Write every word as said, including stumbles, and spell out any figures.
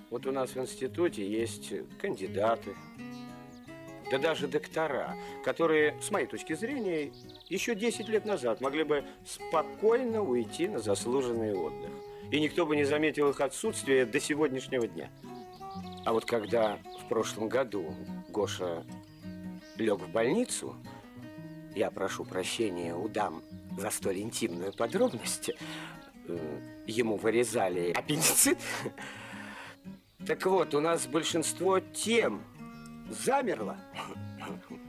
Вот у нас в институте есть кандидаты, да даже доктора, которые, с моей точки зрения, еще десять лет назад могли бы спокойно уйти на заслуженный отдых. И никто бы не заметил их отсутствие до сегодняшнего дня. А вот когда в прошлом году Гоша лег в больницу, я прошу прощения у дам за столь интимную подробность, ему вырезали аппендицит. Так вот, у нас большинство тем замерло.